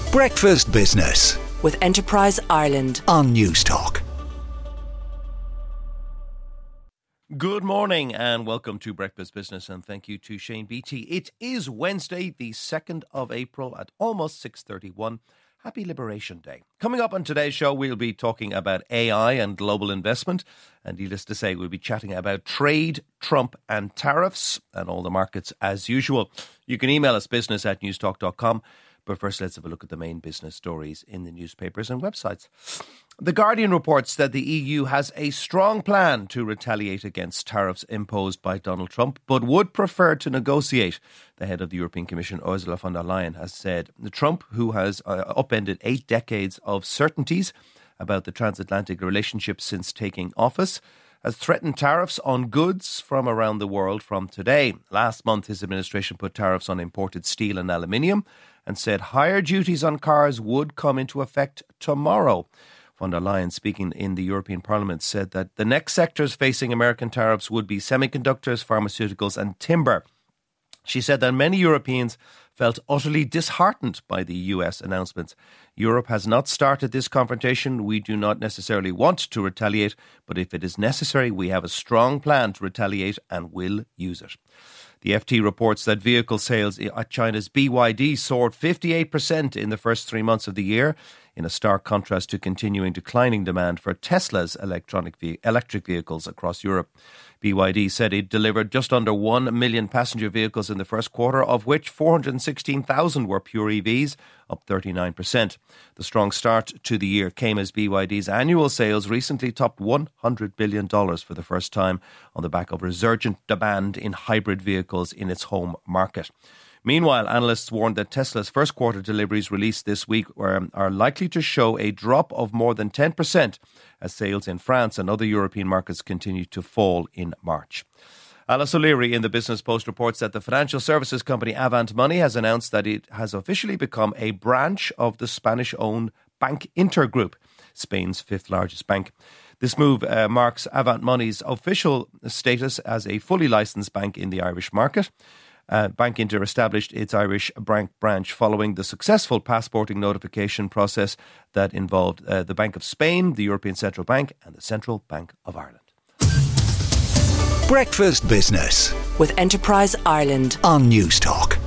Breakfast Business with Enterprise Ireland on Newstalk. Good morning and welcome to Breakfast Business, and thank you to Shane Beattie. It is Wednesday, the 2nd of April at almost 6:31. Happy Liberation Day. Coming up on today's show, we'll be talking about AI and global investment. And needless to say, we'll be chatting about trade, Trump and tariffs and all the markets as usual. You can email us business@newstalk.com. But first, let's have a look at the main business stories in the newspapers and websites. The Guardian reports that the EU has a strong plan to retaliate against tariffs imposed by Donald Trump, but would prefer to negotiate. The head of the European Commission, Ursula von der Leyen, has said Trump, who has upended 8 decades of certainties about the transatlantic relationship since taking office, has threatened tariffs on goods from around the world from today. Last month, his administration put tariffs on imported steel and aluminium and said higher duties on cars would come into effect tomorrow. Von der Leyen, speaking in the European Parliament, said that the next sectors facing American tariffs would be semiconductors, pharmaceuticals and timber. She said that many Europeans felt utterly disheartened by the US announcements. Europe has not started this confrontation. We do not necessarily want to retaliate, but if it is necessary, we have a strong plan to retaliate and will use it. The FT reports that vehicle sales at China's BYD soared 58% in the first 3 months of the year, in a stark contrast to continuing declining demand for Tesla's electric vehicles across Europe. BYD said it delivered just under 1 million passenger vehicles in the first quarter, of which 416,000 were pure EVs, up 39%. The strong start to the year came as BYD's annual sales recently topped $100 billion for the first time on the back of resurgent demand in hybrid vehicles in its home market. Meanwhile, analysts warned that Tesla's first quarter deliveries released this week are likely to show a drop of more than 10% as sales in France and other European markets continue to fall in March. Alice O'Leary in the Business Post reports that the financial services company Avant Money has announced that it has officially become a branch of the Spanish-owned Bank Inter Group, Spain's 5th largest bank. This move marks Avant Money's official status as a fully licensed bank in the Irish market. Bank Inter established its Irish branch following the successful passporting notification process that involved the Bank of Spain, the European Central Bank and the Central Bank of Ireland. Breakfast Business with Enterprise Ireland on Newstalk.